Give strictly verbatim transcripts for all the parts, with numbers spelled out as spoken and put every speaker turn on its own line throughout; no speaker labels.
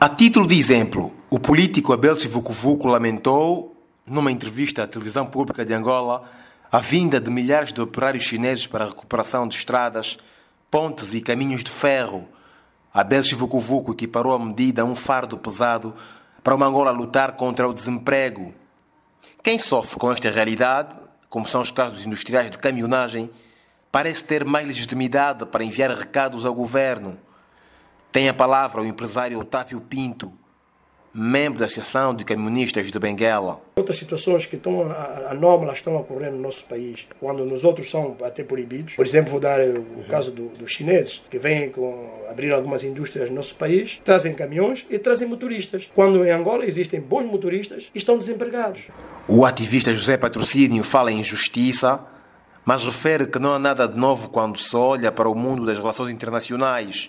A título de exemplo, o político Abel Vucu-Vucu lamentou, numa entrevista à televisão pública de Angola, a vinda de milhares de operários chineses para a recuperação de estradas, pontes e caminhos de ferro. Abel Vucu-Vucu equiparou a medida a um fardo pesado para uma Angola lutar contra o desemprego. Quem sofre com esta realidade, como são os casos dos industriais de caminhonagem, parece ter mais legitimidade para enviar recados ao governo. Tem a palavra o empresário Otávio Pinto, membro da Associação de Caminhonistas de Benguela.
Outras situações que estão anómalas estão a ocorrer no nosso país, quando nos outros são até proibidos. Por exemplo, vou dar o uhum. caso do, dos chineses, que vêm com, abrir algumas indústrias no nosso país, trazem caminhões e trazem motoristas. Quando em Angola existem bons motoristas e estão desempregados.
O ativista José Patrocínio fala em justiça, mas refere que não há nada de novo quando se olha para o mundo das relações internacionais.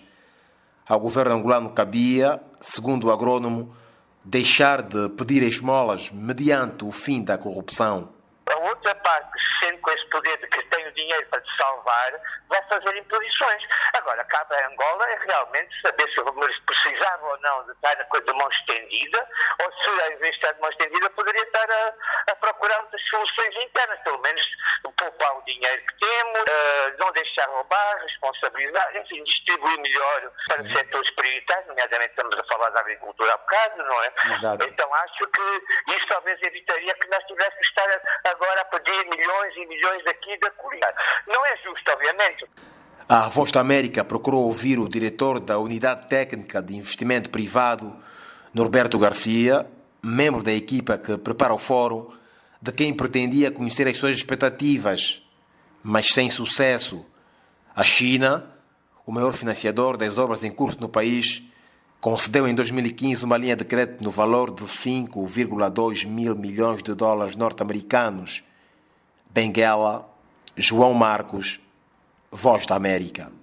Ao governo angolano cabia, segundo o agrônomo, deixar de pedir esmolas mediante o fim da corrupção.
A outra parte, sendo com esse poder de que tem o dinheiro para te salvar, vai fazer imposições. Agora, cabe a Angola é realmente saber se o Gomes precisava ou não de estar de mão estendida, ou se, ao invés de estar de mão estendida, poderia estar a, a procurar outras soluções internas, pelo menos poupar o dinheiro que temos, uh, não deixar roubar, responsabilizar, enfim, distribuir melhor para uhum. setores prioritários, nomeadamente estamos a falar da agricultura há bocado, não é?
Exato.
Então acho que isso talvez evitaria que nós tivéssemos que estar agora a pedir milhões e milhões daqui e da Coreia. Não é justo, obviamente.
A Voz da América procurou ouvir o diretor da Unidade Técnica de Investimento Privado, Norberto Garcia, membro da equipa que prepara o fórum, de quem pretendia conhecer as suas expectativas, mas sem sucesso. A China, o maior financiador das obras em curso no país, concedeu em dois mil e quinze uma linha de crédito no valor de cinco vírgula dois mil milhões de dólares norte-americanos. Benguela, João Marcos, Voz da América.